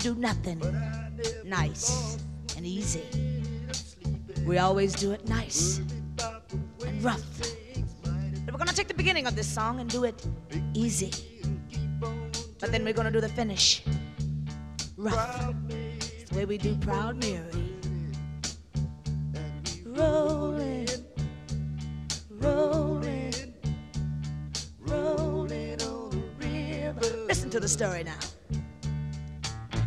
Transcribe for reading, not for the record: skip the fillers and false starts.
do nothing nice and easy. We always do it nice and rough. But we're gonna take the beginning of this song and do it easy. But then we're gonna do the finish rough. It's the way we do Proud Mary. Rolling, rolling, rolling on the river. Listen to the story now.